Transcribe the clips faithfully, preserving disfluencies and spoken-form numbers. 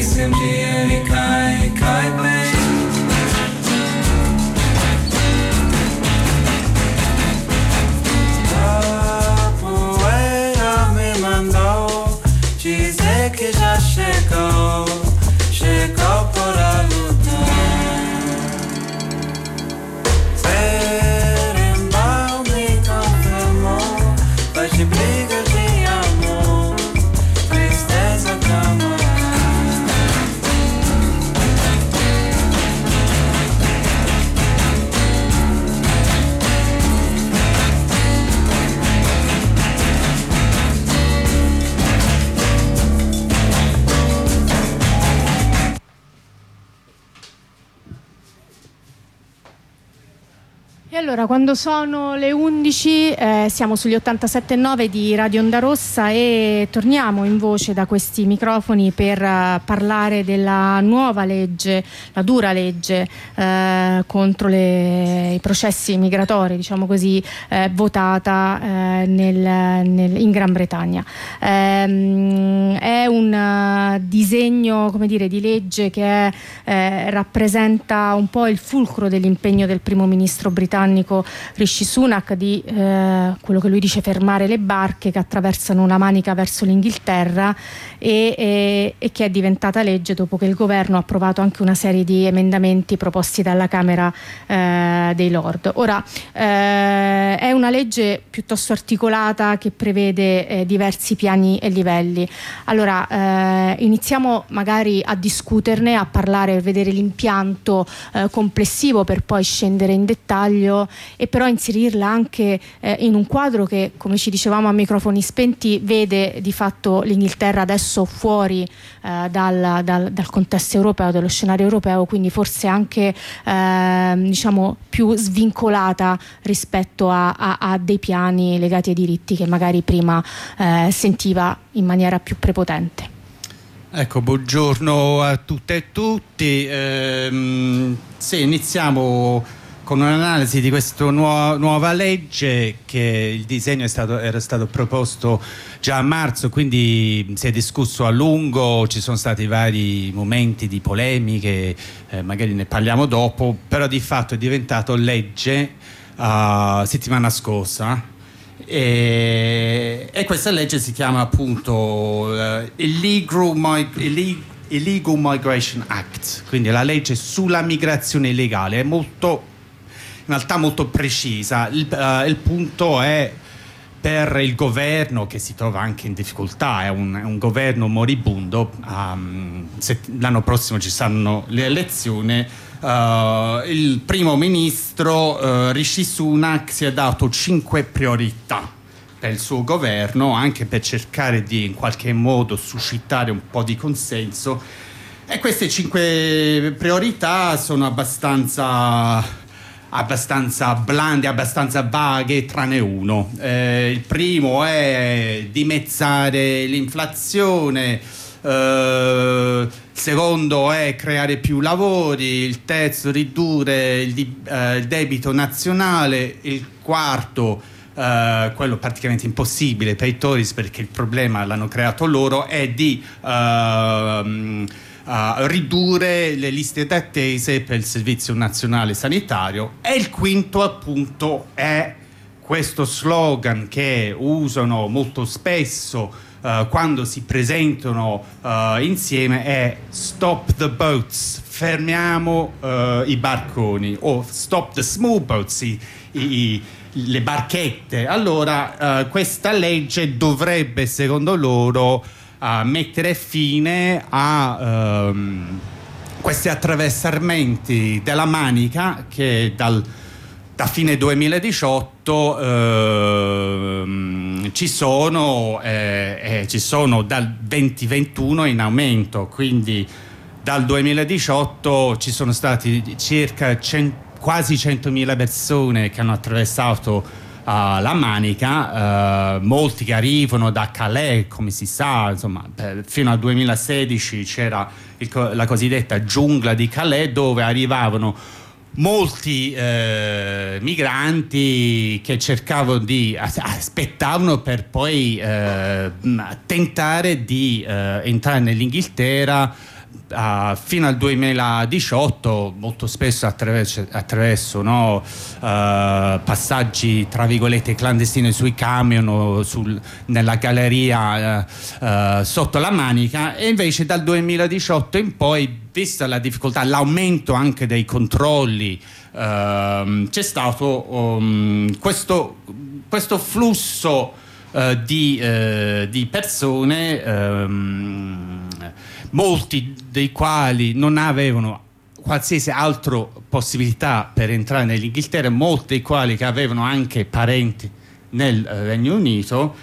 Resim dia e cai, cai bem. A poeira me mandou dizer que já chegou, chegou para lutar. Berimbau me confirmou, mas de briga de amor, tristeza calma. E allora, quando sono le undici, eh, siamo sugli ottantasette virgola nove di Radio Onda Rossa e torniamo in voce da questi microfoni per uh, parlare della nuova legge, la dura legge eh, contro le, i processi migratori, diciamo così, eh, votata eh, nel, nel, in Gran Bretagna. Ehm, è un uh, disegno, come dire, di legge che eh, rappresenta un po' il fulcro dell'impegno del primo ministro britannico Rishi Sunak di eh, quello che lui dice fermare le barche che attraversano la Manica verso l'Inghilterra e, e, e che è diventata legge dopo che il governo ha approvato anche una serie di emendamenti proposti dalla Camera eh, dei Lord. Ora eh, è una legge piuttosto articolata che prevede eh, diversi piani e livelli. Allora eh, iniziamo magari a discuterne, a parlare, a vedere l'impianto eh, complessivo per poi scendere in dettaglio e però inserirla anche eh, in un quadro che, come ci dicevamo a microfoni spenti, vede di fatto l'Inghilterra adesso fuori eh, dal, dal, dal contesto europeo, dallo scenario europeo, quindi forse anche eh, diciamo più svincolata rispetto a, a, a dei piani legati ai diritti che magari prima eh, sentiva in maniera più prepotente. Ecco, buongiorno a tutte e tutti. Ehm, sì, iniziamo con un'analisi di questa nuova, nuova legge, che il disegno è stato, era stato proposto già a marzo, quindi si è discusso a lungo, ci sono stati vari momenti di polemiche, eh, magari ne parliamo dopo, però di fatto è diventato legge uh, settimana scorsa. E, e questa legge si chiama appunto uh, Illegal, Mig- Illegal Migration Act, quindi la legge sulla migrazione illegale. È molto, in realtà molto precisa. Il, uh, il punto è, per il governo che si trova anche in difficoltà, è un, è un governo moribondo, um, se, l'anno prossimo ci saranno le elezioni, uh, il primo ministro uh, Rishi Sunak si è dato cinque priorità per il suo governo, anche per cercare di in qualche modo suscitare un po' di consenso, e queste cinque priorità sono abbastanza abbastanza blande, abbastanza vaghe, tranne uno. Eh, il primo è dimezzare l'inflazione, eh, il secondo è creare più lavori, il terzo ridurre il, di, eh, il debito nazionale, il quarto, eh, quello praticamente impossibile per i Tories perché il problema l'hanno creato loro, è di eh, Uh, ridurre le liste d'attese per il servizio nazionale sanitario. E il quinto appunto è questo slogan che usano molto spesso uh, quando si presentano uh, insieme, è Stop the boats, fermiamo uh, i barconi, o Stop the small boats, i, i, le barchette. Allora uh, questa legge dovrebbe, secondo loro, a mettere fine a um, questi attraversamenti della Manica che dal, da fine duemiladiciotto uh, ci sono eh, eh, ci sono dal duemilaventuno in aumento, quindi dal duemiladiciotto ci sono stati circa cento, quasi centomila persone che hanno attraversato Uh, la Manica, uh, molti che arrivano da Calais, come si sa, insomma, per, fino al duemilasedici c'era il, la cosiddetta giungla di Calais, dove arrivavano molti eh, migranti che cercavano di aspettavano per poi eh, tentare di eh, entrare nell'Inghilterra Uh, fino al duemiladiciotto molto spesso attraverso, attraverso no, uh, passaggi tra virgolette clandestini sui camion o sul, nella galleria uh, uh, sotto la Manica, e invece dal duemiladiciotto in poi, vista la difficoltà, l'aumento anche dei controlli, uh, c'è stato um, questo, questo flusso uh, di, uh, di persone, um, molti dei quali non avevano qualsiasi altra possibilità per entrare nell'Inghilterra, molti dei quali che avevano anche parenti nel Regno Unito,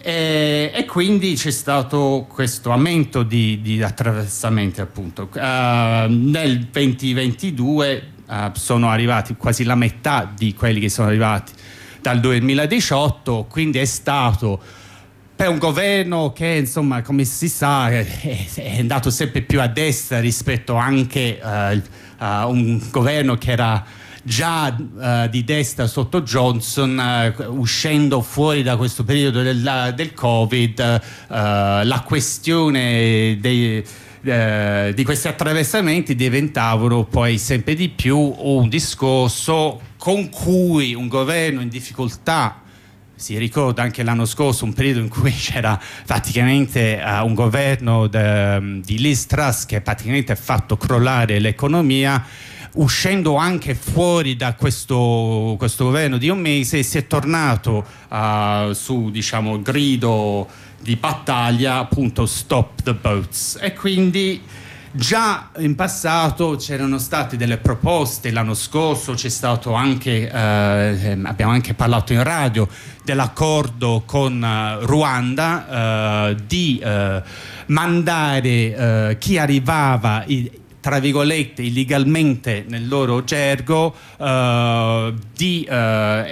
e, e quindi c'è stato questo aumento di, di attraversamenti, appunto. Uh, nel duemilaventidue uh, sono arrivati quasi la metà di quelli che sono arrivati dal duemiladiciotto, quindi è stato, per un governo che, insomma, come si sa, è, è andato sempre più a destra rispetto anche uh, a un governo che era già uh, di destra sotto Johnson, uh, uscendo fuori da questo periodo del, del Covid, uh, la questione dei, uh, di questi attraversamenti diventavano poi sempre di più un discorso con cui un governo in difficoltà. Si ricorda anche l'anno scorso un periodo in cui c'era praticamente uh, un governo de, di Liz Truss che praticamente ha fatto crollare l'economia. Uscendo anche fuori da questo, questo governo di un mese, si è tornato uh, su, diciamo, grido di battaglia, appunto Stop the Boats, e quindi già in passato c'erano state delle proposte. L'anno scorso c'è stato anche, eh, abbiamo anche parlato in radio dell'accordo con uh, Ruanda, uh, di uh, mandare uh, chi arrivava i, tra virgolette illegalmente nel loro gergo, uh, di uh,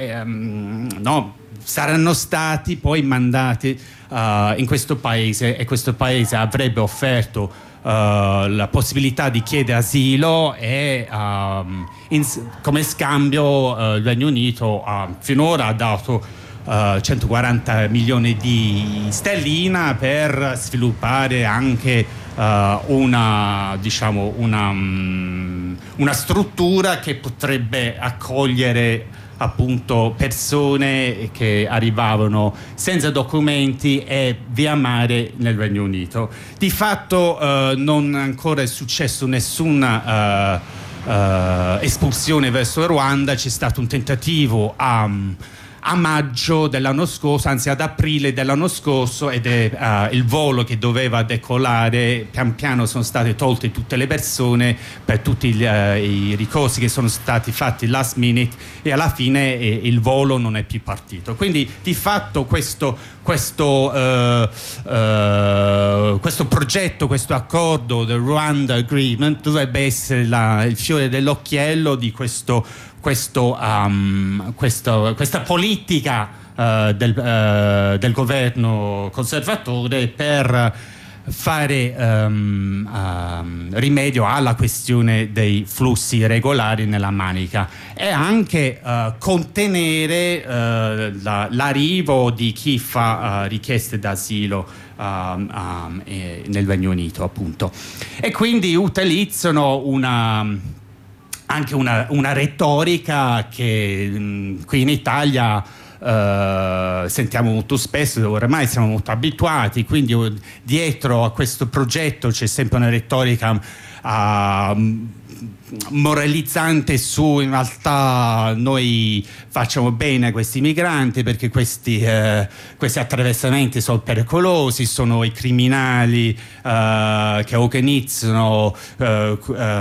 um, no, saranno stati poi mandati uh, in questo paese, e questo paese avrebbe offerto Uh, la possibilità di chiedere asilo, e um, in, come scambio uh, il Regno Unito uh, finora ha dato uh, centoquaranta milioni di sterline per sviluppare anche uh, una, diciamo, una, um, una struttura che potrebbe accogliere appunto persone che arrivavano senza documenti e via mare nel Regno Unito. Di fatto uh, non ancora è successo nessuna uh, uh, espulsione verso il Ruanda. C'è stato un tentativo a, a maggio dell'anno scorso, anzi ad aprile dell'anno scorso, ed è uh, il volo che doveva decollare. Pian piano sono state tolte tutte le persone per tutti gli, uh, i ricorsi che sono stati fatti last minute, e alla fine eh, il volo non è più partito. Quindi di fatto questo, questo, uh, uh, questo progetto, questo accordo del Rwanda Agreement dovrebbe essere la, il fiore dell'occhiello di questo Questo, um, questo, questa politica uh, del, uh, del governo conservatore per fare um, um, rimedio alla questione dei flussi regolari nella Manica, e anche uh, contenere uh, la, l'arrivo di chi fa uh, richieste d'asilo um, um, eh, nel Regno Unito, appunto. E quindi utilizzano una anche una, una retorica che mh, qui in Italia uh, sentiamo molto spesso, ormai siamo molto abituati. Quindi uh, dietro a questo progetto c'è sempre una retorica uh, moralizzante su, in realtà noi facciamo bene a questi migranti perché questi, eh, questi attraversamenti sono pericolosi, sono i criminali eh, che organizzano eh,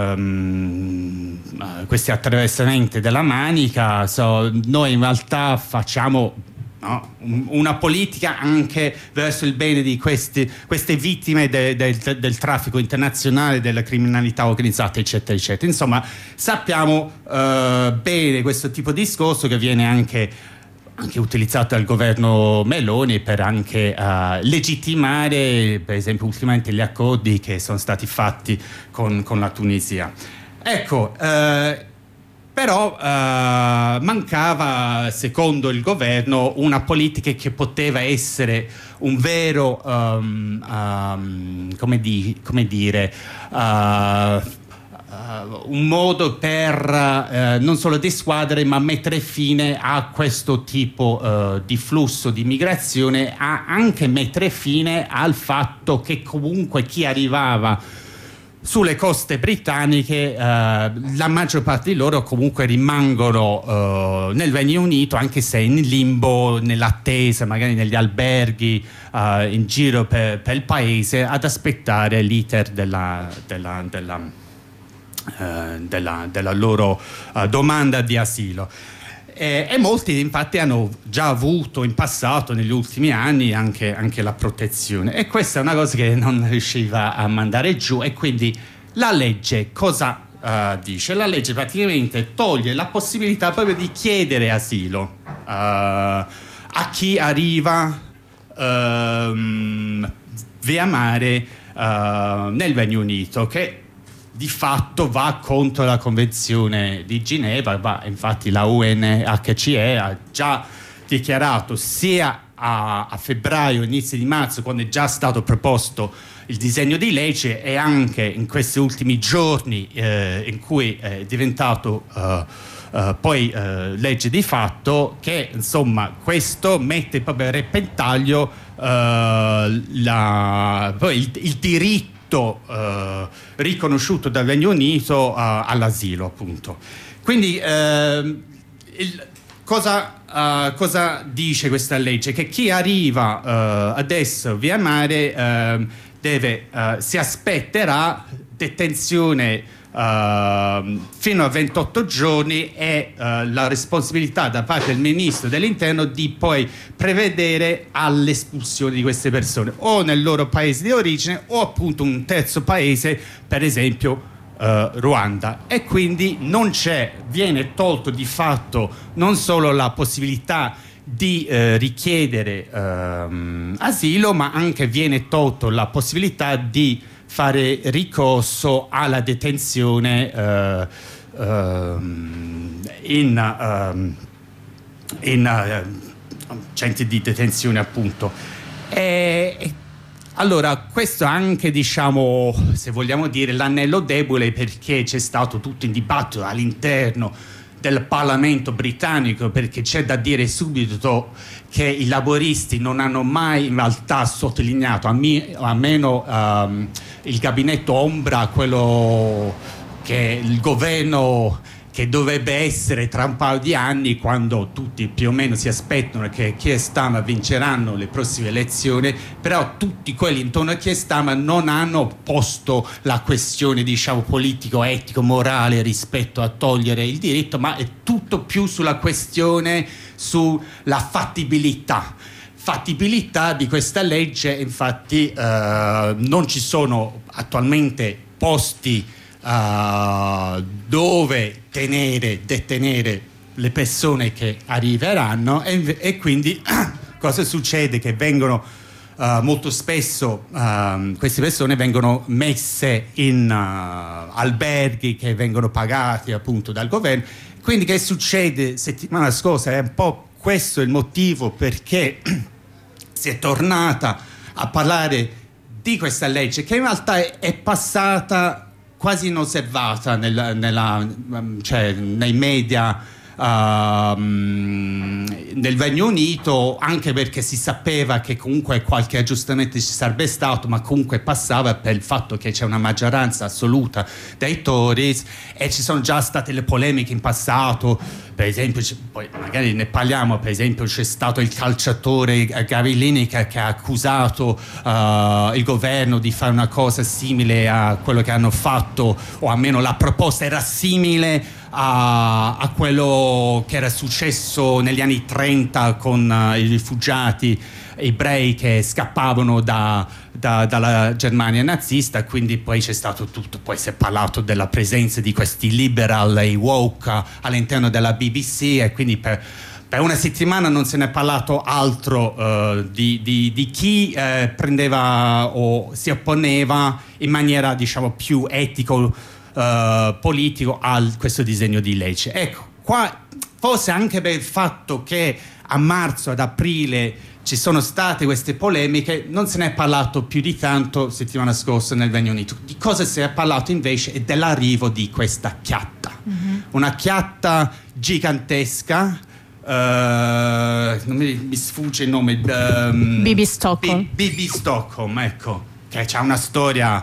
um, questi attraversamenti della Manica. So, noi in realtà facciamo no, una politica anche verso il bene di questi, queste vittime de, de, de, del traffico internazionale, della criminalità organizzata, eccetera, eccetera. Insomma, sappiamo uh, bene questo tipo di discorso che viene anche, anche utilizzato dal governo Meloni per anche uh, legittimare, per esempio, ultimamente gli accordi che sono stati fatti con, con la Tunisia. Ecco, uh, Però eh, mancava, secondo il governo, una politica che poteva essere un vero, um, um, come, di, come dire, uh, uh, un modo per uh, non solo dissuadere ma mettere fine a questo tipo uh, di flusso di migrazione, a anche mettere fine al fatto che comunque chi arrivava sulle coste britanniche, eh, la maggior parte di loro comunque rimangono eh, nel Regno Unito, anche se in limbo, nell'attesa, magari negli alberghi eh, in giro per, per il paese, ad aspettare l'iter della, della, della, eh, della, della loro eh, domanda di asilo. E, e molti infatti hanno già avuto in passato, negli ultimi anni, anche, anche la protezione, e questa è una cosa che non riusciva a mandare giù. E quindi la legge cosa uh, dice? La legge praticamente toglie la possibilità proprio di chiedere asilo uh, a chi arriva uh, via mare uh, nel Regno Unito, che di fatto va contro la Convenzione di Ginevra. Va, infatti la U N H C R ha già dichiarato sia a, a febbraio, inizio di marzo, quando è già stato proposto il disegno di legge, e anche in questi ultimi giorni eh, in cui è diventato uh, uh, poi uh, legge di fatto, che insomma questo mette proprio a repentaglio uh, la, poi il, il diritto Uh, riconosciuto dal Regno Unito uh, all'asilo, appunto. Quindi uh, il, cosa, uh, cosa dice questa legge? Che chi arriva uh, adesso via mare uh, deve, uh, si aspetterà detenzione Uh, fino a ventotto giorni e uh, la responsabilità da parte del ministro dell'interno di poi prevedere all'espulsione di queste persone o nel loro paese di origine o appunto un terzo paese, per esempio uh, Ruanda. E quindi non c'è, viene tolto di fatto non solo la possibilità di eh, richiedere uh, asilo, ma anche viene tolto la possibilità di fare ricorso alla detenzione uh, uh, in, uh, in uh, centri di detenzione, appunto. E, e allora questo è anche, diciamo, se vogliamo dire, l'anello debole, perché c'è stato tutto il dibattito all'interno del Parlamento britannico, perché c'è da dire subito che i laboristi non hanno mai in realtà sottolineato, a, me, a meno um, il gabinetto ombra, quello che il governo che dovrebbe essere tra un paio di anni, quando tutti più o meno si aspettano che Keir Starmer vinceranno le prossime elezioni, però tutti quelli intorno a Keir Starmer non hanno posto la questione, diciamo, politico, etico, morale rispetto a togliere il diritto, ma è tutto più sulla questione, sulla fattibilità. Fattibilità di questa legge. Infatti eh, non ci sono attualmente posti Uh, dove tenere, detenere le persone che arriveranno, e, e quindi cosa succede? Che vengono uh, molto spesso uh, queste persone vengono messe in uh, alberghi che vengono pagati appunto dal governo. Quindi che succede? Settimana scorsa è un po' questo il motivo perché si è tornata a parlare di questa legge, che in realtà è, è passata quasi inosservata nel, nella, cioè, nei media uh, nel Regno Unito, anche perché si sapeva che comunque qualche aggiustamento ci sarebbe stato, ma comunque passava per il fatto che c'è una maggioranza assoluta dei Tories, e ci sono già state le polemiche in passato. Per esempio, poi magari ne parliamo, per esempio c'è stato il calciatore Gary Lineker che ha accusato uh, il governo di fare una cosa simile a quello che hanno fatto, o almeno la proposta era simile a, a quello che era successo negli anni trenta con uh, i rifugiati ebrei che scappavano da, da, dalla Germania nazista. Quindi poi c'è stato tutto, poi si è parlato della presenza di questi liberal e woke all'interno della B B C, e quindi per, per una settimana non se ne è parlato altro uh, di, di, di chi uh, prendeva o si opponeva in maniera, diciamo, più etico uh, politico a questo disegno di legge. Ecco, qua forse anche per il fatto che a marzo, ad aprile ci sono state queste polemiche, non se ne è parlato più di tanto settimana scorsa nel Regno Unito. Di cosa si è parlato invece è dell'arrivo di questa chiatta, mm-hmm. una chiatta gigantesca. Uh, non mi, mi sfugge il nome. Um, B B Stockholm. B B Stockholm, ecco, che ha una storia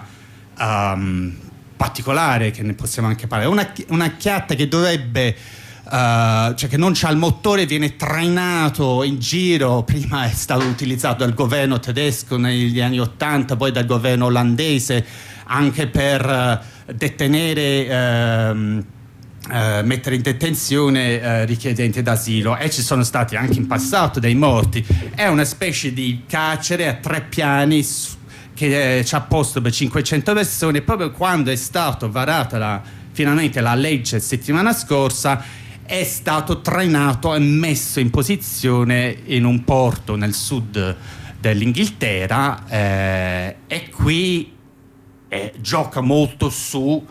um, particolare che ne possiamo anche parlare. Una, una chiatta che dovrebbe, uh, cioè che non c'ha il motore, viene trainato in giro. Prima è stato utilizzato dal governo tedesco negli anni ottanta, poi dal governo olandese anche per uh, detenere. Uh, Uh, mettere in detenzione uh, richiedenti d'asilo, e ci sono stati anche in passato dei morti. È una specie di carcere a tre piani che eh, ci ha posto per cinquecento persone. Proprio quando è stata varata la, finalmente la legge settimana scorsa, è stato trainato e messo in posizione in un porto nel sud dell'Inghilterra, eh, e qui eh, gioca molto su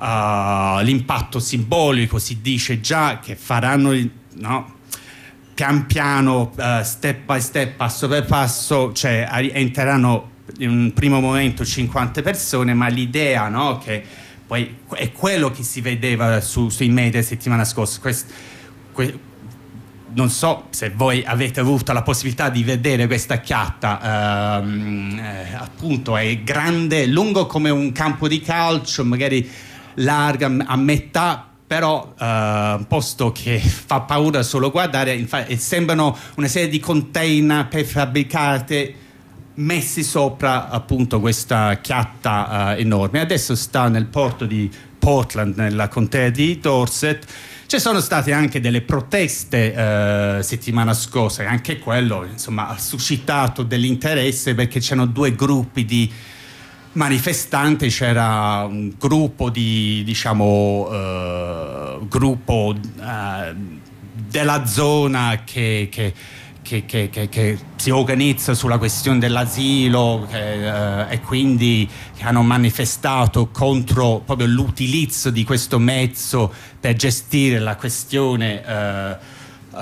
Uh, l'impatto simbolico. Si dice già che faranno, no, pian piano, uh, step by step, passo per passo, cioè entreranno in un primo momento cinquanta persone, ma l'idea, no, che poi è quello che si vedeva su, sui media settimana scorsa. Quest, que, non so se voi avete avuto la possibilità di vedere questa chiatta, uh, eh, appunto è grande, lungo come un campo di calcio, magari larga a metà, però uh, un posto che fa paura solo guardare. Infatti, sembrano una serie di container prefabbricati messi sopra appunto questa chiatta uh, enorme. Adesso sta nel porto di Portland, nella contea di Dorset. Ci sono state anche delle proteste uh, settimana scorsa, e anche quello, insomma, ha suscitato dell'interesse, perché c'erano due gruppi di manifestanti. C'era un gruppo di, diciamo, uh, gruppo uh, della zona che, che, che, che, che, che si organizza sulla questione dell'asilo, che, uh, e quindi che hanno manifestato contro proprio l'utilizzo di questo mezzo per gestire la questione uh, uh,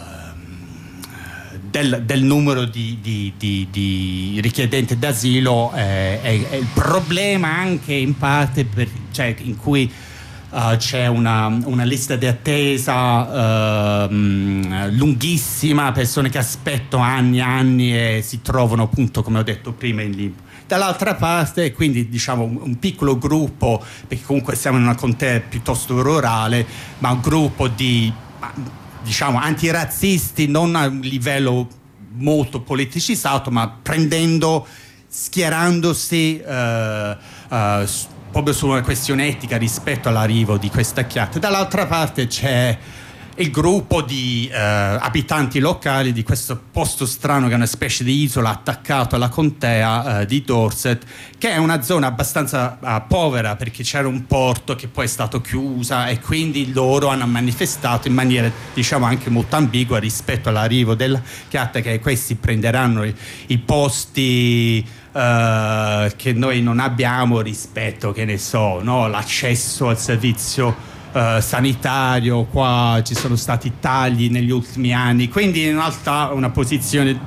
Del, del numero di, di, di, di richiedenti d'asilo. eh, è, è il problema anche in parte per, cioè, in cui uh, c'è una, una lista di attesa uh, lunghissima, persone che aspettano anni e anni e si trovano, appunto, come ho detto prima, in limbo. Dall'altra parte, quindi, diciamo, un, un piccolo gruppo, perché comunque siamo in una contea piuttosto rurale, ma un gruppo di, diciamo, antirazzisti, non a un livello molto politicizzato, ma prendendo, schierandosi uh, uh, proprio su una questione etica rispetto all'arrivo di questa chiatta. Dall'altra parte c'è il gruppo di uh, abitanti locali di questo posto strano, che è una specie di isola attaccato alla contea uh, di Dorset, che è una zona abbastanza uh, povera, perché c'era un porto che poi è stato chiuso, e quindi loro hanno manifestato in maniera, diciamo, anche molto ambigua rispetto all'arrivo della chiatta, che questi prenderanno i, i posti uh, che noi non abbiamo rispetto, che ne so, no, l'accesso al servizio Uh, sanitario. Qua ci sono stati tagli negli ultimi anni, quindi in realtà una posizione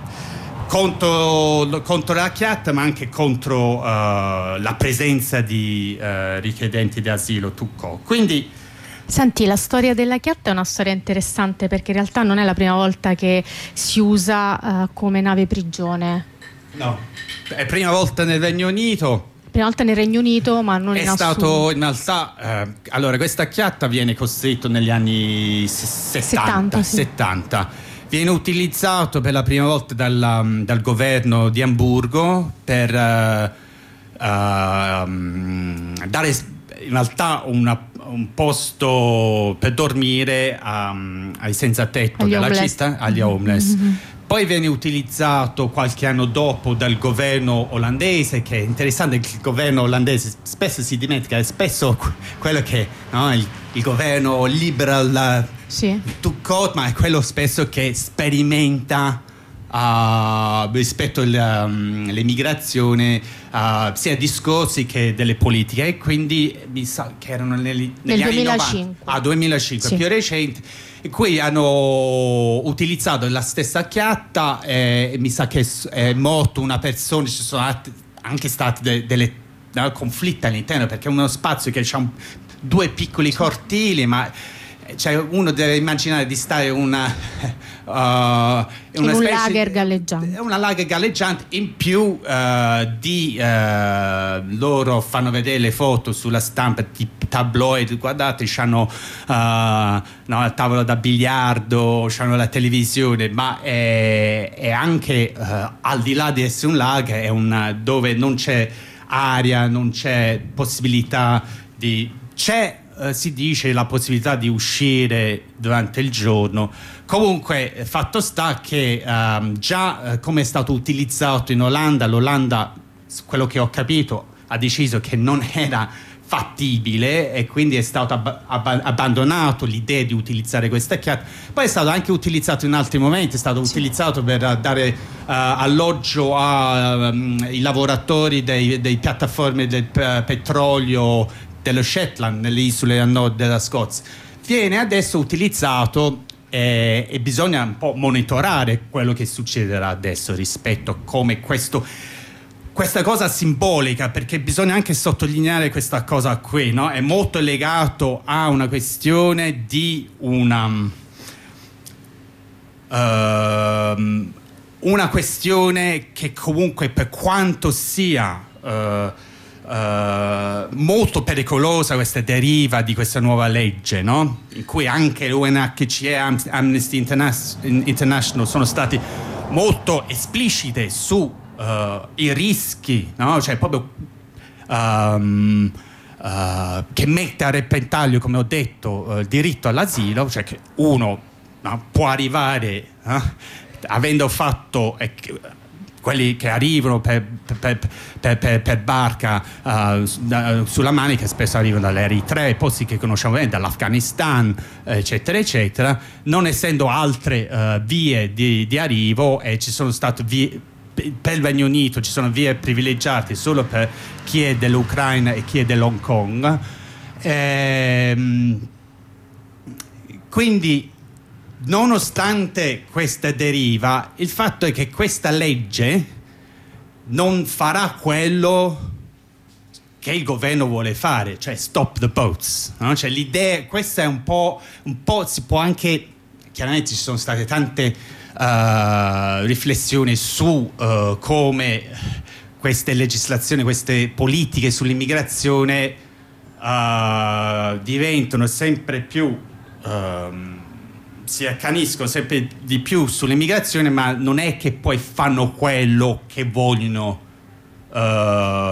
contro, contro la chiatta, ma anche contro uh, la presenza di uh, richiedenti di asilo tutto. Quindi, senti, la storia della chiatta è una storia interessante, perché in realtà non è la prima volta che si usa uh, come nave prigione. No, è la prima volta nel Regno Unito. Prima volta nel Regno Unito, ma non è in stato in realtà eh, allora, questa chiatta viene costruita negli anni settanta, settanta, sì. settanta. Viene utilizzato per la prima volta dalla, dal governo di Amburgo per uh, uh, dare in realtà una, un posto per dormire um, ai senza tetto agli della homeless. città, agli homeless. Mm-hmm. Poi viene utilizzato qualche anno dopo dal governo olandese, che è interessante, che il governo olandese spesso si dimentica, è spesso quello che, no, il, il governo liberal, sì, to court, ma è quello spesso che sperimenta uh, rispetto all'immigrazione, uh, sia discorsi che delle politiche, e quindi mi sa che erano negli, negli nel anni duemilacinque. novanta, ah, duemilacinque, sì. più recenti, in cui hanno utilizzato la stessa chiatta, e mi sa che è morto una persona, ci sono anche stati de, delle no, conflitti all'interno, perché è uno spazio che ha due piccoli cortili, ma cioè, uno deve immaginare di stare una, uh, una in un specie, lager galleggiante, una lager galleggiante in più uh, di uh, loro fanno vedere le foto sulla stampa di tabloid, guardate, c'hanno uh, no, il tavolo da biliardo, c'hanno la televisione, ma è, è anche uh, al di là di essere un lager, è una, dove non c'è aria, non c'è possibilità di c'è Uh, si dice la possibilità di uscire durante il giorno. Comunque fatto sta che um, già uh, come è stato utilizzato in Olanda, l'Olanda, quello che ho capito, ha deciso che non era fattibile, e quindi è stato ab- ab- abbandonato l'idea di utilizzare questa chiatta. Poi è stato anche utilizzato in altri momenti, è stato sì. utilizzato per uh, dare uh, alloggio ai um, lavoratori dei, dei piattaforme del uh, petrolio dello Shetland, nelle isole a nord della Scozia. Viene adesso utilizzato eh, e bisogna un po' monitorare quello che succederà adesso rispetto a come questo, questa cosa simbolica, perché bisogna anche sottolineare questa cosa qui, no? È molto legato a una questione di una uh, una questione che comunque, per quanto sia uh, Uh, molto pericolosa questa deriva di questa nuova legge, no? In cui anche l'U N H C R e Amnesty International sono stati molto esplicite su uh, i rischi, no? Cioè proprio um, uh, che mette a repentaglio, come ho detto, uh, il diritto all'asilo, cioè che uno no, può arrivare uh, avendo fatto eh, quelli che arrivano per, per, per, per, per barca uh, sulla Manica spesso arrivano dall'Eritrea, i posti che conosciamo bene, dall'Afghanistan, eccetera eccetera, non essendo altre uh, vie di, di arrivo, e ci sono state vie per il Regno Unito, ci sono vie privilegiate solo per chi è dell'Ucraina e chi è dell'Hong Kong. Ehm, quindi nonostante questa deriva, il fatto è che questa legge non farà quello che il governo vuole fare, cioè stop the boats, no? Cioè l'idea, questa è un po', un po' si può anche, chiaramente ci sono state tante uh, riflessioni su uh, come queste legislazioni, queste politiche sull'immigrazione uh, diventano sempre più uh, si accaniscono sempre di più sull'immigrazione, ma non è che poi fanno quello che vogliono uh,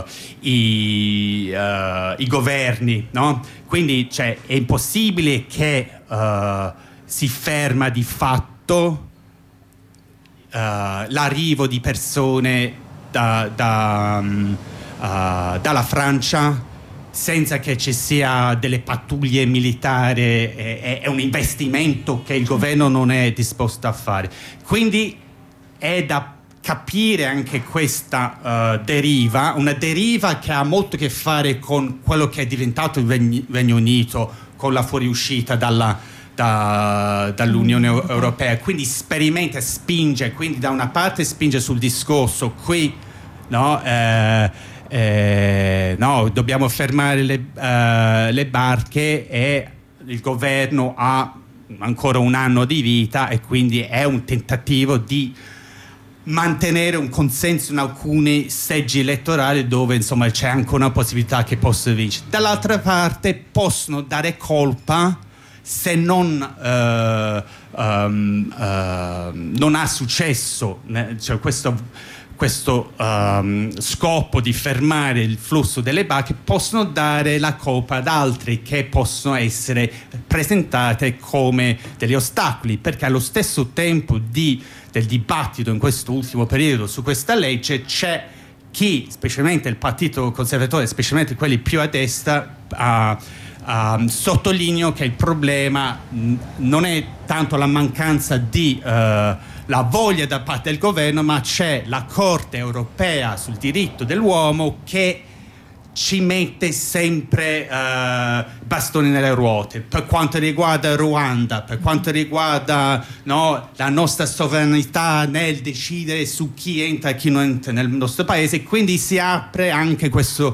i, uh, i governi, no? Quindi cioè, è impossibile che uh, si ferma di fatto uh, l'arrivo di persone da, da, um, uh, dalla Francia senza che ci sia delle pattuglie militari. È, è un investimento che il governo non è disposto a fare. Quindi è da capire anche questa uh, deriva, una deriva che ha molto a che fare con quello che è diventato il Regno Unito con la fuoriuscita dalla, da, dall'Unione Europea. Quindi sperimenta, spinge, quindi da una parte spinge sul discorso qui, no? Eh, Eh, no, dobbiamo fermare le, uh, le barche, e il governo ha ancora un anno di vita, e quindi è un tentativo di mantenere un consenso in alcuni seggi elettorali dove insomma c'è ancora una possibilità che possa vincere. Dall'altra parte possono dare colpa se non, uh, um, uh, non ha successo, cioè questo questo um, scopo di fermare il flusso delle barche, possono dare la colpa ad altri che possono essere presentate come degli ostacoli, perché allo stesso tempo di, del dibattito in questo ultimo periodo su questa legge c'è chi, specialmente il Partito Conservatore, specialmente quelli più a destra, uh, uh, sottolineo che il problema mh, non è tanto la mancanza di uh, la voglia da parte del governo, ma c'è la Corte europea sul diritto dell'uomo che ci mette sempre uh, bastoni nelle ruote per quanto riguarda il Ruanda, per quanto riguarda, no, la nostra sovranità nel decidere su chi entra e chi non entra nel nostro paese. Quindi si apre anche questo,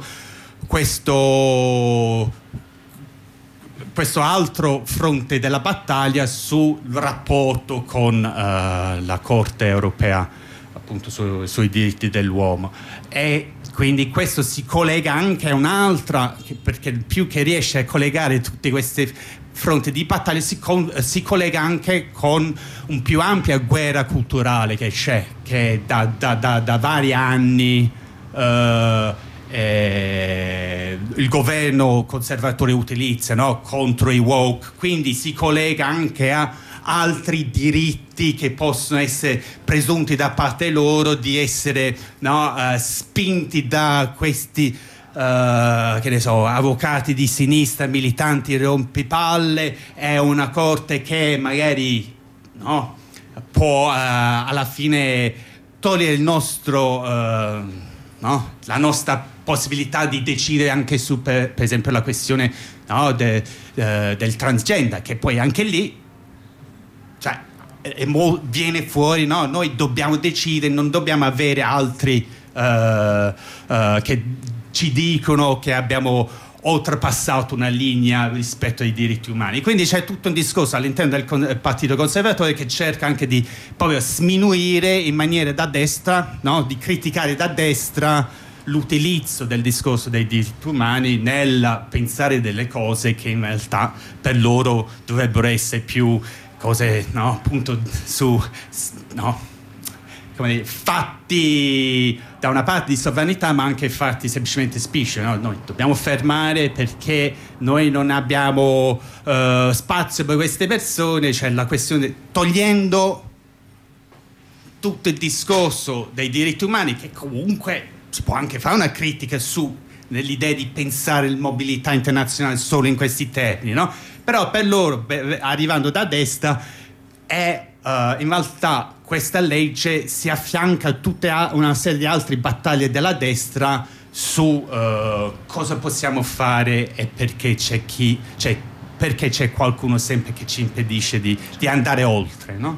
questo, questo altro fronte della battaglia sul rapporto con uh, la Corte europea, appunto su, sui diritti dell'uomo. E quindi questo si collega anche a un'altra, perché più che riesce a collegare tutti questi fronti di battaglia, si, con, si collega anche con un più ampia guerra culturale che c'è, che da, da, da, da vari anni eh, eh, il governo conservatore utilizza, no? Contro i woke, quindi si collega anche a altri diritti che possono essere presunti da parte loro di essere, no, uh, spinti da questi uh, che ne so, avvocati di sinistra, militanti rompipalle. È una corte che magari, no, può uh, alla fine togliere il nostro uh, no, la nostra possibilità di decidere anche su per, per esempio la questione, no, de, uh, del transgender, che poi anche lì, cioè, e mo viene fuori, no? Noi dobbiamo decidere, non dobbiamo avere altri uh, uh, che ci dicono che abbiamo oltrepassato una linea rispetto ai diritti umani. Quindi c'è tutto un discorso all'interno del con- Partito Conservatore che cerca anche di proprio sminuire in maniera da destra, no? Di criticare da destra l'utilizzo del discorso dei diritti umani nel pensare delle cose che in realtà per loro dovrebbero essere più cose, no, appunto su, no, come dire, fatti da una parte di sovranità, ma anche fatti semplicemente spicci, no? Noi dobbiamo fermare perché noi non abbiamo uh, spazio per queste persone. C'è la questione, togliendo tutto il discorso dei diritti umani, che comunque si può anche fare una critica su nell'idea di pensare la mobilità internazionale solo in questi termini, no? Però per loro, beh, arrivando da destra, è uh, in realtà questa legge si affianca a tutta una serie di altre battaglie della destra su uh, cosa possiamo fare e perché c'è chi, cioè, perché c'è qualcuno sempre che ci impedisce di, di andare oltre, no?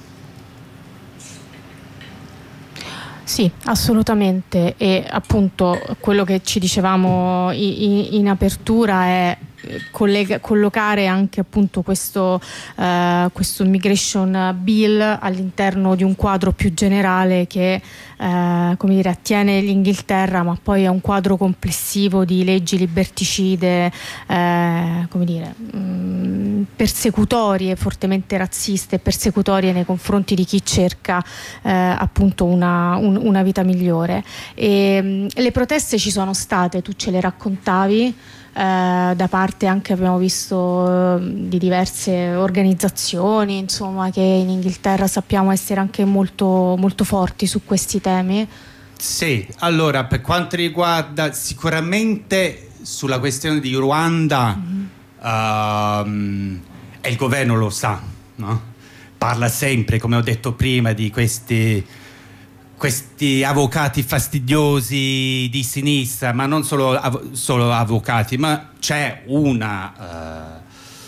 Sì, assolutamente. E appunto quello che ci dicevamo in, in apertura è collega, collocare anche appunto questo, uh, questo Migration Bill all'interno di un quadro più generale che uh, come dire, attiene l'Inghilterra, ma poi è un quadro complessivo di leggi liberticide, uh, come dire, mh, persecutorie, fortemente razziste, persecutorie nei confronti di chi cerca uh, appunto una, un, una vita migliore. E, mh, le proteste ci sono state, tu ce le raccontavi. Uh, da parte anche abbiamo visto uh, di diverse organizzazioni, insomma, che in Inghilterra sappiamo essere anche molto, molto forti su questi temi. Sì, allora per quanto riguarda sicuramente sulla questione di Ruanda, mm-hmm. uh, e il governo lo sa, no? Parla sempre, come ho detto prima, di questi questi avvocati fastidiosi di sinistra, ma non solo, av- solo avvocati, ma c'è un uh,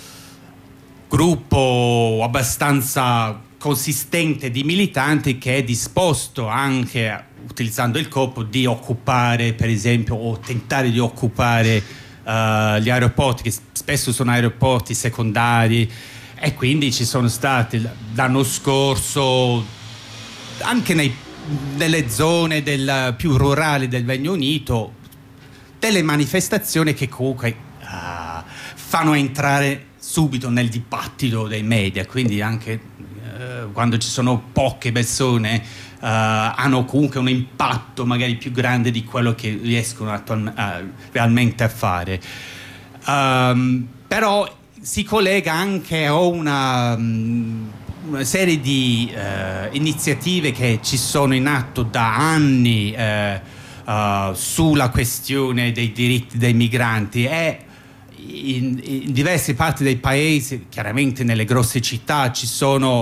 gruppo abbastanza consistente di militanti che è disposto anche, utilizzando il corpo, di occupare, per esempio, o tentare di occupare uh, gli aeroporti, che spesso sono aeroporti secondari, e quindi ci sono stati l'anno scorso anche nei nelle zone del, più rurali del Regno Unito delle manifestazioni che comunque uh, fanno entrare subito nel dibattito dei media, quindi anche uh, quando ci sono poche persone uh, hanno comunque un impatto magari più grande di quello che riescono attual- uh, realmente a fare. Um, però si collega anche a una um, una serie di uh, iniziative che ci sono in atto da anni uh, uh, sulla questione dei diritti dei migranti, e in, in diverse parti dei paesi, chiaramente nelle grosse città, ci sono,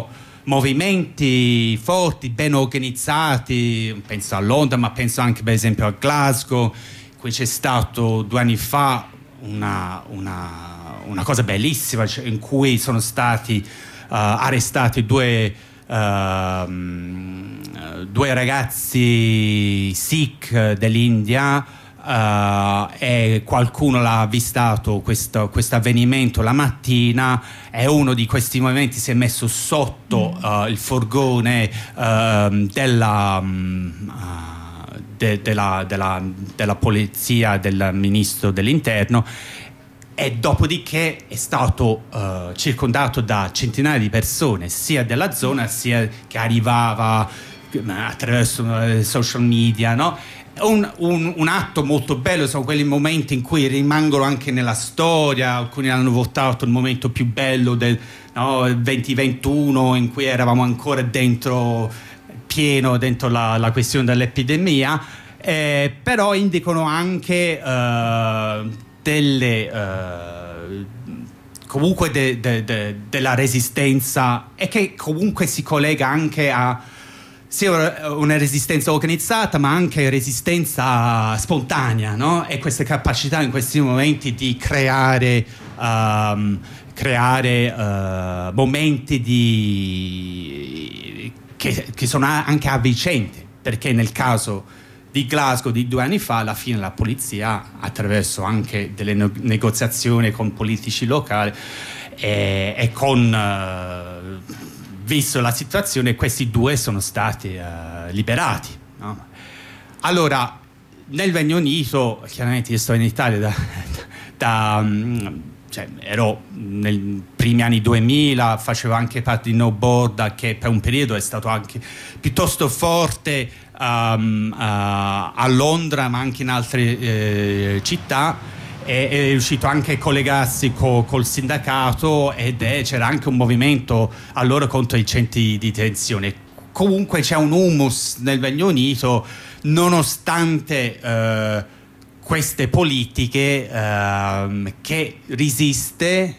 movimenti forti, ben organizzati, penso a Londra, ma penso anche per esempio a Glasgow. Qui c'è stato due anni fa una, una, una cosa bellissima, cioè, in cui sono stati uh, arrestati due, uh, due ragazzi Sikh dell'India, uh, e qualcuno l'ha avvistato questo avvenimento la mattina, e uno di questi movimenti si è messo sotto uh, il furgone uh, della... Um, uh, De, della, della, della polizia, del ministro dell'interno, e dopodiché è stato uh, circondato da centinaia di persone, sia della zona sia che arrivava attraverso uh, social media, no? Un, un, un atto molto bello, sono quelli momenti in cui rimangono anche nella storia. Alcuni hanno votato il momento più bello del no, duemilaventuno, in cui eravamo ancora dentro pieno dentro la, la questione dell'epidemia, eh, però indicano anche uh, delle uh, comunque de, de, de, della resistenza, e che comunque si collega anche a sia una resistenza organizzata ma anche resistenza spontanea, no? E questa capacità in questi momenti di creare um, creare uh, momenti di Che, che sono anche avvicenti, perché nel caso di Glasgow di due anni fa, alla fine la polizia, attraverso anche delle no- negoziazioni con politici locali e, e con uh, visto la situazione, questi due sono stati uh, liberati, no? Allora, nel Regno Unito, chiaramente io sto in Italia da, da um, cioè, ero nei primi anni duemila, facevo anche parte di No Border, che per un periodo è stato anche piuttosto forte um, uh, a Londra, ma anche in altre eh, città, e è riuscito anche a collegarsi co, col sindacato, ed è, c'era anche un movimento allora contro i centri di detenzione. Comunque c'è un humus nel Regno Unito, nonostante eh, queste politiche, uh, che resiste,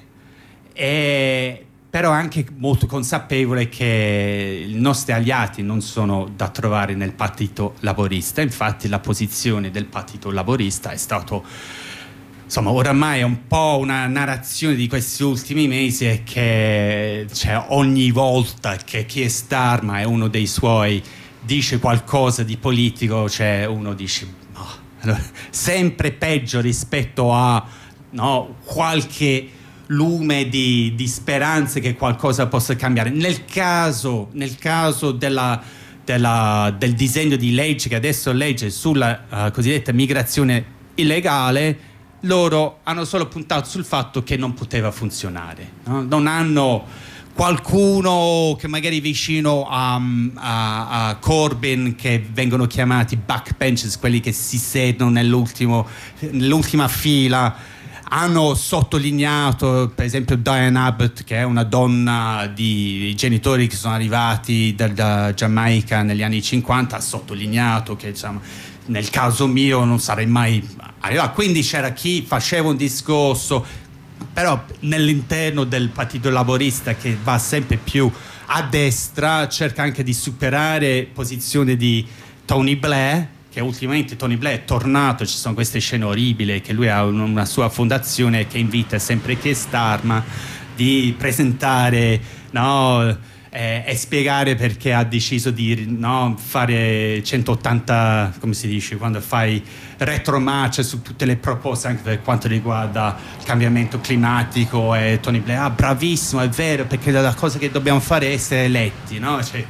e però anche molto consapevole che i nostri alleati non sono da trovare nel Partito Laborista. Infatti la posizione del Partito Laborista è stato, insomma, oramai è un po' una narrazione di questi ultimi mesi, è che cioè, ogni volta che Keir Starmer, uno dei suoi, dice qualcosa di politico, cioè uno dice allora, sempre peggio rispetto a no, qualche lume di, di speranze che qualcosa possa cambiare. Nel caso, nel caso della, della, del disegno di legge che adesso legge sulla uh, cosiddetta migrazione illegale, loro hanno solo puntato sul fatto che non poteva funzionare, no? Non hanno qualcuno che magari è vicino a, a, a Corbyn, che vengono chiamati backbenchers, quelli che si sedono nell'ultimo, nell'ultima fila, hanno sottolineato, per esempio Diane Abbott, che è una donna di genitori che sono arrivati da, da Giamaica negli anni cinquanta, ha sottolineato che diciamo, nel caso mio non sarei mai arrivato. Quindi c'era chi faceva un discorso, però nell'interno del Partito Laborista, che va sempre più a destra, cerca anche di superare posizioni di Tony Blair, che ultimamente Tony Blair è tornato, ci sono queste scene orribili, che lui ha una sua fondazione che invita sempre Keir Starmer di presentare, no, eh, e spiegare perché ha deciso di no, fare centottanta, come si dice, quando fai retromarcia su tutte le proposte anche per quanto riguarda il cambiamento climatico, e Tony Blair, ah, bravissimo, è vero, perché la cosa che dobbiamo fare è essere eletti, no? Cioè,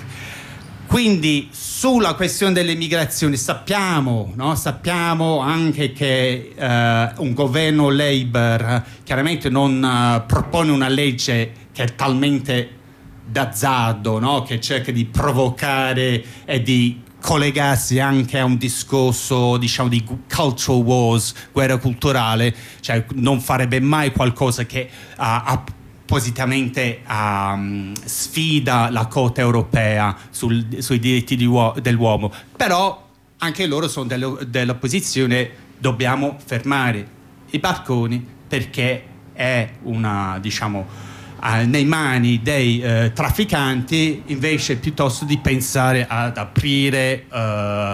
quindi sulla questione delle migrazioni sappiamo, no? sappiamo anche che uh, un governo Labour uh, chiaramente non uh, propone una legge che è talmente d'azzardo, no? Che cerca di provocare e di collegarsi anche a un discorso, diciamo, di cultural wars, guerra culturale, cioè non farebbe mai qualcosa che uh, appositamente um, sfida la Corte europea sul, sui diritti di uo- dell'uomo. Però anche loro sono dello, della posizione: dobbiamo fermare i barconi perché è una, diciamo, uh, nei mani dei uh, trafficanti, invece piuttosto di pensare ad aprire uh,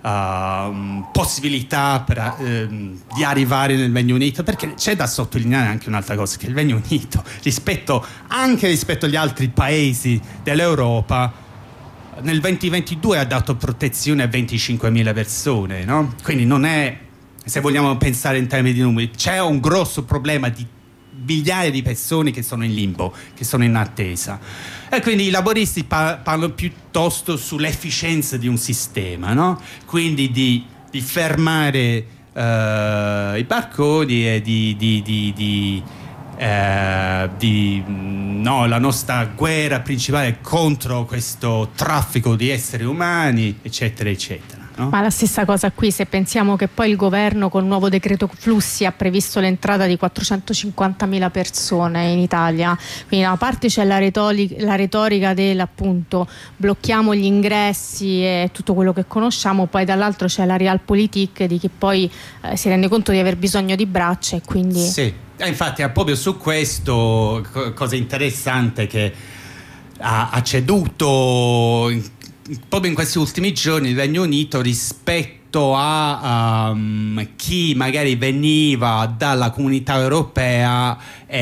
uh, possibilità per, uh, di arrivare nel Regno Unito, perché c'è da sottolineare anche un'altra cosa, che il Regno Unito, rispetto anche rispetto agli altri paesi dell'Europa, nel duemilaventidue ha dato protezione a venticinquemila persone, no? Quindi non è, se vogliamo pensare in termini di numeri, c'è un grosso problema di migliaia di persone che sono in limbo, che sono in attesa. E quindi i laboristi par- parlano piuttosto sull'efficienza di un sistema, no? Quindi di, di fermare uh, i barconi e di, di, di, di, uh, di no, la nostra guerra principale contro questo traffico di esseri umani, eccetera, eccetera. No? Ma la stessa cosa qui, se pensiamo che poi il governo col nuovo decreto flussi ha previsto l'entrata di quattrocentocinquantamila persone in Italia, quindi da una parte c'è la retorica, la retorica del appunto blocchiamo gli ingressi e tutto quello che conosciamo, poi dall'altro c'è la realpolitik di chi poi eh, si rende conto di aver bisogno di braccia e quindi... Sì, e infatti è proprio su questo cosa interessante che ha, ha ceduto proprio in questi ultimi giorni il Regno Unito rispetto a um, chi magari veniva dalla comunità europea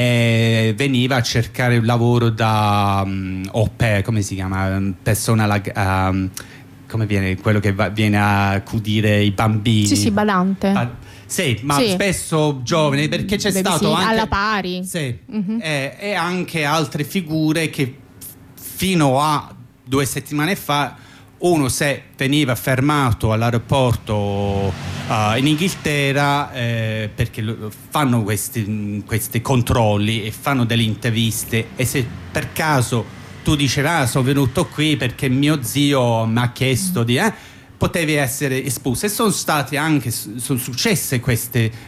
e veniva a cercare un lavoro da um, au pair, come si chiama? Persona la, um, come viene quello che va, viene a accudire i bambini? Sì, sì, badante. Ah, sì, ma sì. spesso giovani, perché c'è Beh, stato sì, anche alla pari. Sì, mm-hmm. e, e anche altre figure che fino a due settimane fa uno se veniva fermato all'aeroporto uh, in Inghilterra eh, perché fanno questi, questi controlli e fanno delle interviste, e se per caso tu dicevi ah, sono venuto qui perché mio zio mi ha chiesto di eh, potevi essere espulso, e sono state anche sono successe queste uh,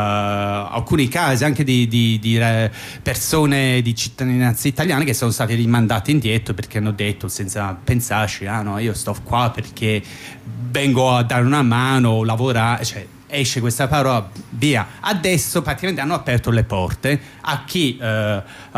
alcuni casi anche di, di, di uh, persone di cittadinanza italiana che sono state rimandate indietro perché hanno detto senza pensarci ah no, io sto qua perché vengo a dare una mano, lavorare, cioè esce questa parola, via. Adesso praticamente hanno aperto le porte a chi uh, uh,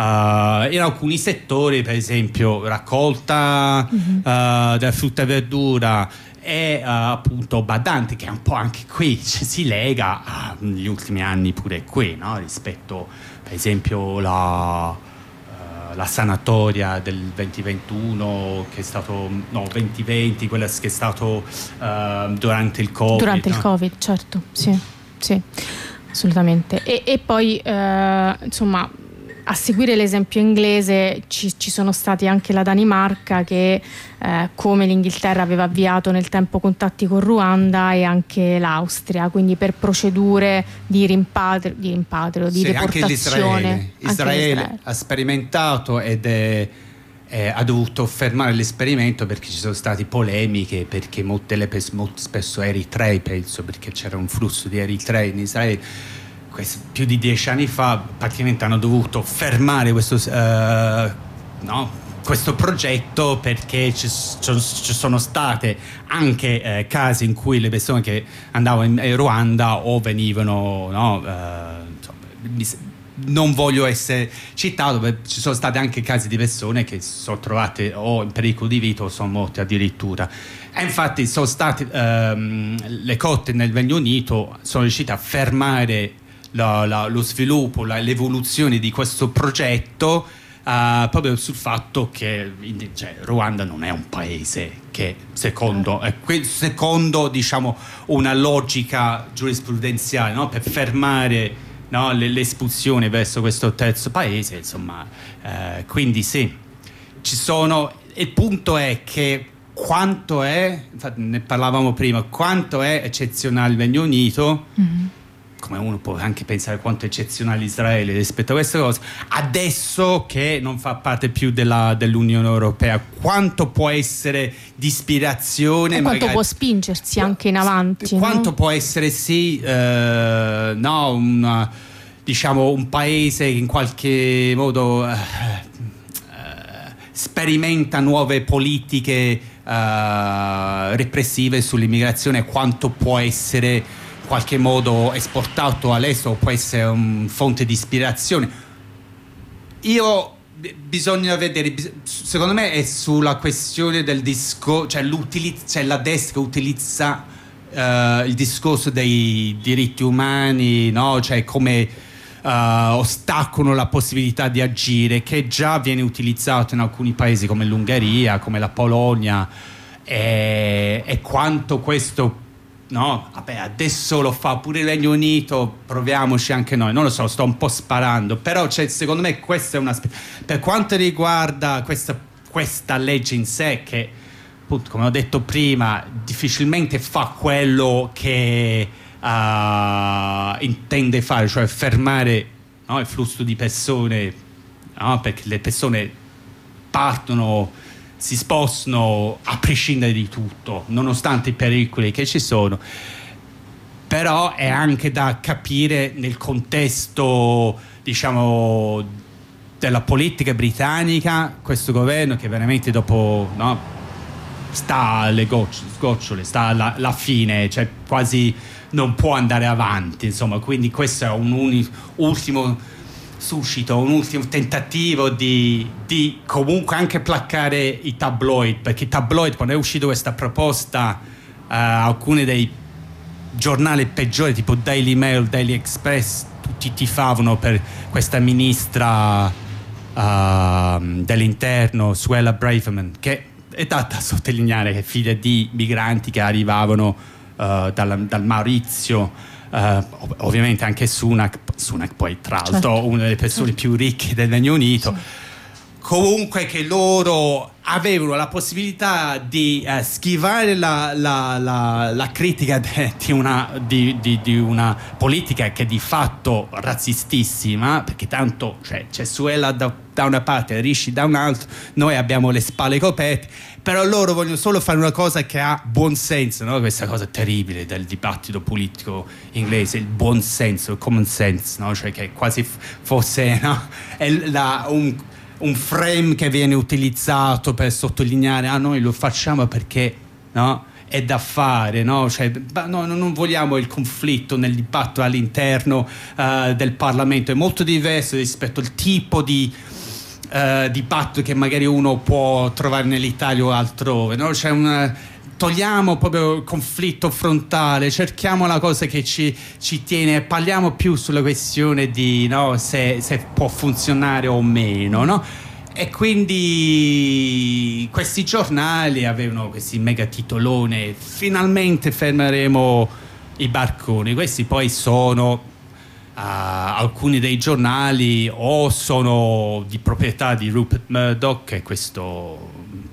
in alcuni settori, per esempio raccolta mm-hmm. uh, della frutta e verdura e uh, appunto badanti, che è un po' anche qui cioè, si lega negli ultimi anni pure qui, no? Rispetto per esempio la, uh, la sanatoria del duemilaventuno che è stato no duemilaventi, quella che è stato uh, durante il Covid durante no? il Covid, certo, sì, sì, assolutamente. E, e poi uh, insomma a seguire l'esempio inglese ci, ci sono stati anche la Danimarca che eh, come l'Inghilterra aveva avviato nel tempo contatti con Ruanda, e anche l'Austria, quindi per procedure di rimpatrio, di, rimpatrio, di sì, deportazione. Anche l'Israele. Anche Israele l'Israele ha sperimentato ed è, è, ha dovuto fermare l'esperimento perché ci sono state polemiche, perché molte, le, molto spesso eritrei, penso, perché c'era un flusso di eritrei in Israele. Più di dieci anni fa praticamente hanno dovuto fermare questo, uh, no, questo progetto perché ci, ci sono state anche eh, casi in cui le persone che andavano in Ruanda o venivano no, uh, insomma, non voglio essere citato, ma ci sono stati anche casi di persone che si sono trovate o in pericolo di vita o sono morte addirittura. E infatti sono state um, le corti nel Regno Unito sono riuscite a fermare La, la, lo sviluppo, la, l'evoluzione di questo progetto uh, proprio sul fatto che cioè, Ruanda non è un paese che secondo, eh, secondo diciamo una logica giurisprudenziale no? Per fermare no? Le, l'espulsione verso questo terzo paese, insomma, eh, quindi sì, ci sono, il punto è che quanto è, infatti ne parlavamo prima, quanto è eccezionale il Regno Unito, mm-hmm. come uno può anche pensare quanto è eccezionale Israele rispetto a queste cose, adesso che non fa parte più della, dell'Unione Europea, quanto può essere di ispirazione, e quanto magari, può spingersi anche in avanti, quanto no? può essere sì eh, no, una, diciamo un paese che in qualche modo eh, eh, sperimenta nuove politiche eh, repressive sull'immigrazione, quanto può essere in qualche modo esportato all'estero, può essere un fonte di ispirazione. Io bisogna vedere, secondo me è sulla questione del discorso, cioè, cioè la destra utilizza uh, il discorso dei diritti umani, no? Cioè come uh, ostacolano la possibilità di agire, che già viene utilizzato in alcuni paesi come l'Ungheria, come la Polonia, e, e quanto questo, no, vabbè, adesso lo fa pure il Regno Unito, proviamoci anche noi, non lo so, sto un po' sparando, però cioè, secondo me questo è un aspetto. Per quanto riguarda questa, questa legge in sé, che appunto, come ho detto prima, difficilmente fa quello che uh, intende fare, cioè fermare, no, il flusso di persone, no, perché le persone partono, si spostano a prescindere di tutto, nonostante i pericoli che ci sono. Però è anche da capire nel contesto, diciamo, della politica britannica, questo governo che veramente dopo, no, sta alle gocce, sgocciole, sta alla, alla fine, cioè quasi non può andare avanti, insomma, quindi questo è un uni, ultimo suscito, un ultimo tentativo di, di comunque anche placare i tabloid, perché i tabloid, quando è uscita questa proposta, uh, alcuni dei giornali peggiori tipo Daily Mail, Daily Express, tutti tifavano per questa ministra uh, dell'interno, Suella Braverman, che è data a sottolineare che figlia di migranti che arrivavano uh, dal, dal Maurizio. Uh, ovviamente anche Sunak, Sunak poi tra l'altro, certo, una delle persone certo. più ricche del Regno Unito, sì. Comunque che loro avevano la possibilità di uh, schivare la, la, la, la critica de, di, una, di, di, di una politica che è di fatto razzistissima, perché tanto cioè, c'è Suella da, da una parte, Rishi da un'altra, noi abbiamo le spalle coperte, però loro vogliono solo fare una cosa che ha buon senso, no? Questa cosa terribile del dibattito politico inglese, il buon senso, il common sense, no? Cioè che quasi fosse, no? È la, un, un frame che viene utilizzato per sottolineare, ah, noi lo facciamo perché, no? È da fare, no? Cioè, no, non vogliamo il conflitto nel dibattito all'interno uh, del Parlamento, è molto diverso rispetto al tipo di Uh, dibattito che magari uno può trovare nell'Italia o altrove, no? C'è una, togliamo proprio il conflitto frontale, cerchiamo la cosa che ci, ci tiene, parliamo più sulla questione di, no, se, se può funzionare o meno, no? E quindi questi giornali avevano questi mega titoloni, finalmente fermeremo i barconi. Questi poi sono Uh, alcuni dei giornali o sono di proprietà di Rupert Murdoch, che è questo,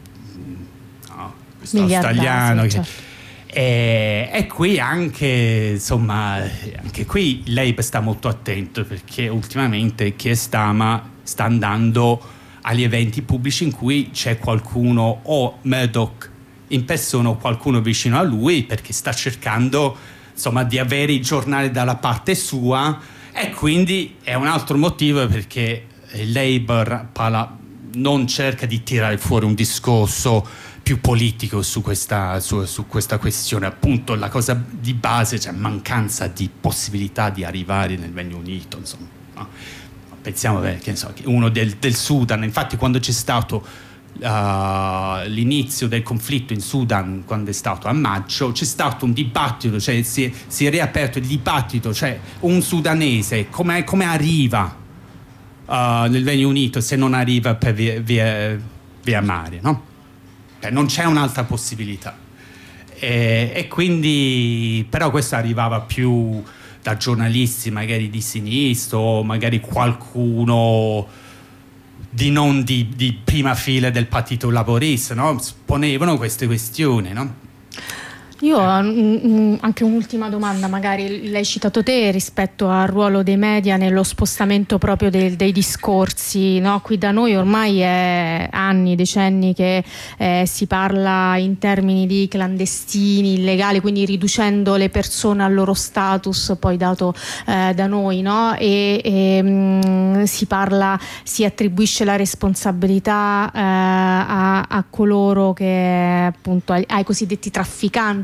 no, questo australiano, certo. e, e qui anche, insomma, anche qui Labour sta molto attento, perché ultimamente Keir Starmer sta andando agli eventi pubblici in cui c'è qualcuno, o Murdoch in persona o qualcuno vicino a lui, perché sta cercando, insomma, di avere i giornali dalla parte sua, e quindi è un altro motivo perché il Labour parla, non cerca di tirare fuori un discorso più politico su questa, su, su questa questione. Appunto, la cosa di base, cioè mancanza di possibilità di arrivare nel Regno Unito, insomma, no? Pensiamo che so, uno del, del Sudan, infatti quando c'è stato Uh, l'inizio del conflitto in Sudan, quando è stato a maggio, c'è stato un dibattito, cioè si è, si è riaperto il dibattito, cioè un sudanese come, come arriva uh, nel Regno Unito se non arriva per via, via, via mare, no? Beh, non c'è un'altra possibilità, e, e quindi però questo arrivava più da giornalisti magari di sinistra, o magari qualcuno di non di, di prima fila del Partito Laborista, no? Ponevano queste questioni, no? Io ho anche un'ultima domanda, magari l'hai citato te, rispetto al ruolo dei media nello spostamento proprio dei, dei discorsi, no? Qui da noi ormai è anni, decenni che eh, si parla in termini di clandestini, illegali, quindi riducendo le persone al loro status poi dato eh, da noi, no? E, e mh, si parla, si attribuisce la responsabilità eh, a, a coloro che, appunto, ai, ai cosiddetti trafficanti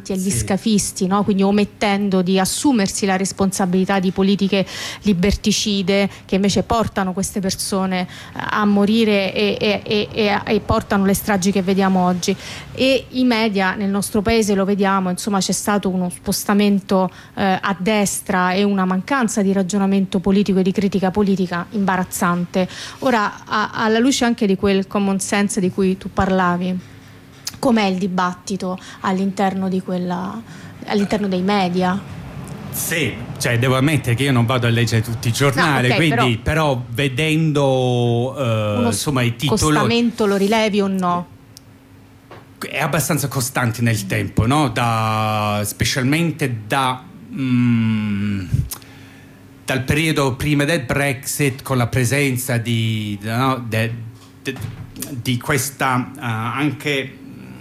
davanti agli sì. scafisti, no? Quindi omettendo di assumersi la responsabilità di politiche liberticide che invece portano queste persone a morire e, e, e, e, e portano le stragi che vediamo oggi. E i media nel nostro paese lo vediamo, insomma c'è stato uno spostamento eh, a destra e una mancanza di ragionamento politico e di critica politica imbarazzante. Ora, a, alla luce anche di quel common sense di cui tu parlavi, com'è il dibattito all'interno di quella, all'interno dei media? Sì, cioè devo ammettere che io non vado a leggere tutti i giornali, no, okay, quindi però, però vedendo uh, insomma i titoli, scostamento lo rilevi o no? È abbastanza costante nel tempo, no? Da, specialmente da mm, dal periodo prima del Brexit, con la presenza di, no, de, de, di questa uh, anche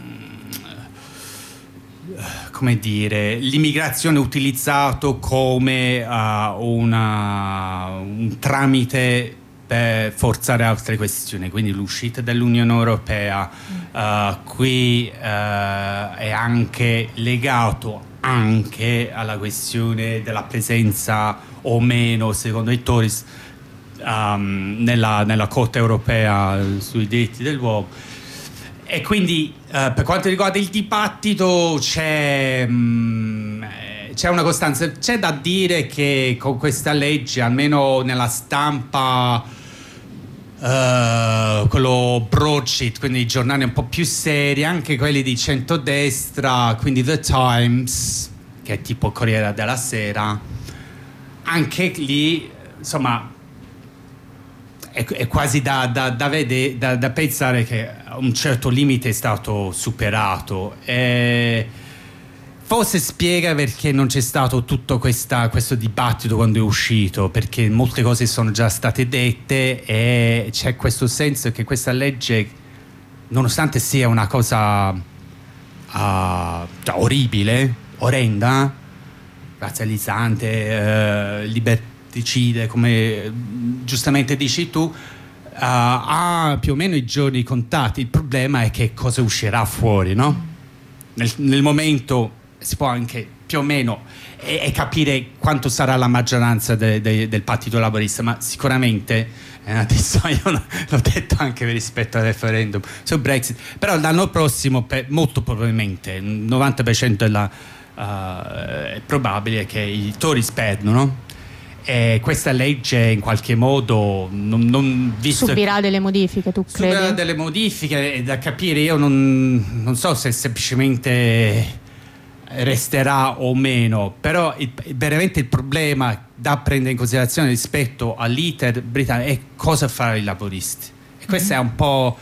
come dire, l'immigrazione utilizzato come uh, una, un tramite per forzare altre questioni, quindi l'uscita dall'Unione Europea uh, qui uh, è anche legato anche alla questione della presenza o meno, secondo i Tories, um, nella, nella Corte Europea sui diritti dell'uomo. E quindi uh, per quanto riguarda il dibattito c'è, mh, c'è una costanza. C'è da dire che con questa legge, almeno nella stampa, uh, quello broadsheet, quindi i giornali un po' più seri, anche quelli di centrodestra, quindi The Times, che è tipo Corriere della Sera, anche lì insomma è, è quasi da, da, da, vede, da, da pensare che un certo limite è stato superato. E forse spiega perché non c'è stato tutto questa, questo dibattito quando è uscito, perché molte cose sono già state dette e c'è questo senso che questa legge, nonostante sia una cosa uh, cioè orribile, orrenda, razzializzante, uh, liberticide, come giustamente dici tu, Uh, ha più o meno i giorni contati. Il problema è che cosa uscirà fuori, no? Nel, nel momento si può anche più o meno e, e capire quanto sarà la maggioranza de, de, del Partito Laburista, ma sicuramente eh, adesso io l'ho detto anche rispetto al referendum sul Brexit, però l'anno prossimo per, molto probabilmente il novanta per cento della, uh, è probabile che i Tories perdono. E questa legge in qualche modo non, non visto subirà delle modifiche, tu credi? Subirà delle modifiche, è da capire. Io non, non so se semplicemente resterà o meno, però il, veramente il problema da prendere in considerazione rispetto all'iter britannico è cosa fare i laburisti, e questo mm-hmm. è un po'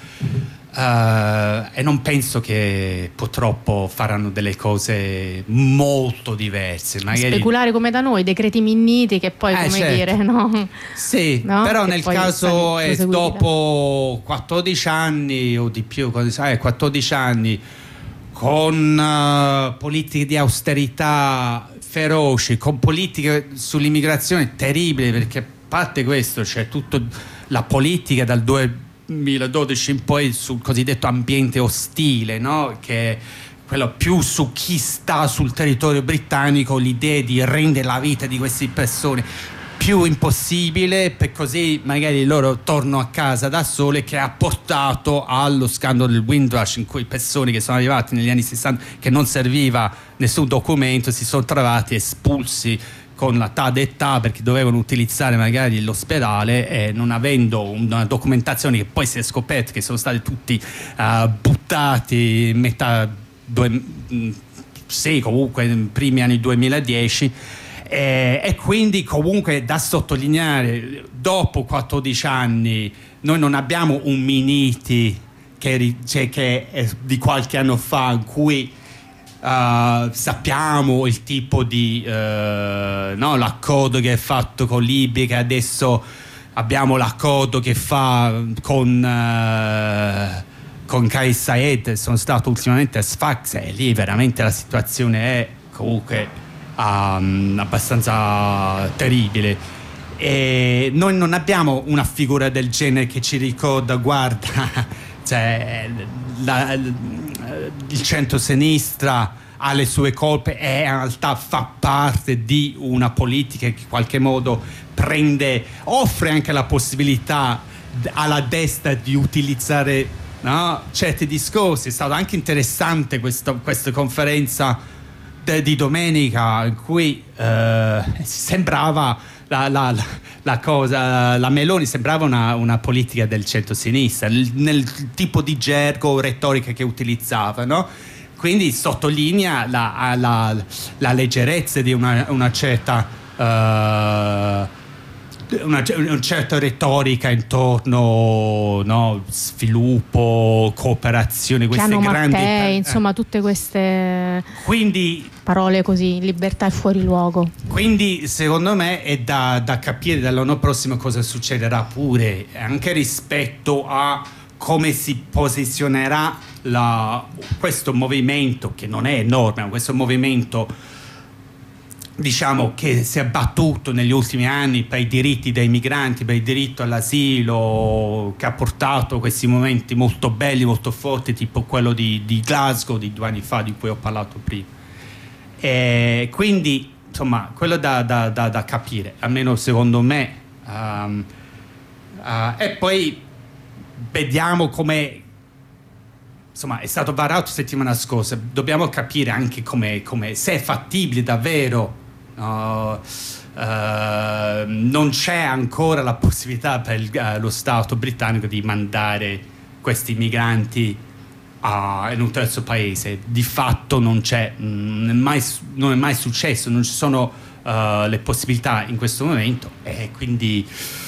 Uh, e non penso che purtroppo faranno delle cose molto diverse. Magari... Speculare come da noi, decreti Minniti che poi, eh, come certo. dire, no? Sì, no? Però che nel caso è dopo quattordici anni o di più, eh, quattordici anni con uh, politiche di austerità feroci, con politiche sull'immigrazione terribili, perché a parte questo c'è tutta la politica dal duemiladodici in poi sul cosiddetto ambiente ostile, no? Che è quello più su chi sta sul territorio britannico, l'idea di rendere la vita di queste persone più impossibile, per così magari loro tornano a casa da sole, che ha portato allo scandalo del Windrush, in cui persone che sono arrivate negli anni sessanta, che non serviva nessun documento, si sono trovati espulsi con la ta d'età perché dovevano utilizzare magari l'ospedale, e non avendo una documentazione che poi si è scoperto che sono stati tutti uh, buttati in metà due, sì, comunque nei primi anni duemiladieci, e, e quindi comunque da sottolineare, dopo quattordici anni noi non abbiamo un Minniti che, cioè, che è di qualche anno fa, in cui Uh, sappiamo il tipo di uh, no, l'accordo che è fatto con Libia, che adesso abbiamo l'accordo che fa con uh, con Kais Saied. Sono stato ultimamente a Sfax e lì veramente la situazione è comunque um, abbastanza terribile, e noi non abbiamo una figura del genere che ci ricorda, guarda, cioè la, il centro-sinistra ha le sue colpe e in realtà fa parte di una politica che in qualche modo prende, offre anche la possibilità alla destra di utilizzare, no, certi discorsi. È stata anche interessante questa, questa conferenza de, di domenica in cui eh, sembrava la, la, la cosa, la Meloni sembrava una, una politica del centro-sinistra nel tipo di gergo retorica che utilizzava, no? Quindi sottolinea la, la, la leggerezza di una, una certa uh, Una, una certa retorica intorno, no, sviluppo, cooperazione, queste Piano grandi Mattei, eh. insomma tutte queste quindi, parole così, libertà e fuori luogo. quindi secondo me è da, da capire dall'anno prossimo cosa succederà pure anche rispetto a come si posizionerà la, questo movimento, che non è enorme, ma questo movimento, diciamo, che si è battuto negli ultimi anni per i diritti dei migranti, per il diritto all'asilo, che ha portato questi momenti molto belli, molto forti, tipo quello di, di Glasgow di due anni fa, di cui ho parlato prima. E quindi, insomma, quello da, da, da, da capire, almeno secondo me. Um, uh, e poi vediamo come, insomma, è stato varato settimana scorsa. Dobbiamo capire anche come, come se è fattibile davvero. Uh, uh, non c'è ancora la possibilità per il, uh, lo Stato britannico di mandare questi migranti uh, in un terzo paese. Di fatto non c'è, non è mai, non è mai successo, non ci sono uh, le possibilità in questo momento, e quindi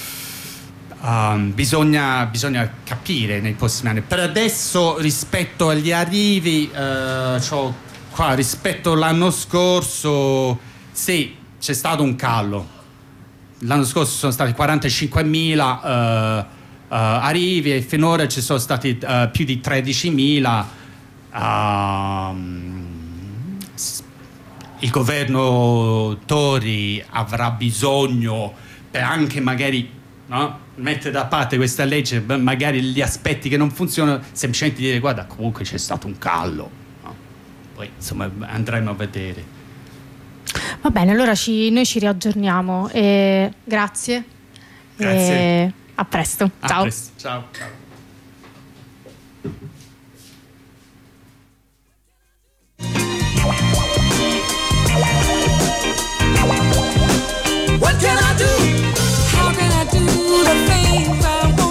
um, bisogna, bisogna capire nei prossimi anni. Per adesso, rispetto agli arrivi, uh, c'ho qua, rispetto all'anno scorso, sì, c'è stato un calo. L'anno scorso sono stati quarantacinquemila uh, uh, arrivi e finora ci sono stati uh, più di tredicimila. Uh, il governo Tory avrà bisogno per anche magari, no, mettere da parte questa legge, magari gli aspetti che non funzionano, semplicemente dire guarda, comunque c'è stato un calo, no? Poi insomma andremo a vedere. Va bene, allora ci, noi ci riaggiorniamo. E grazie. Grazie. E a presto. A Ciao. presto. Ciao. Ciao.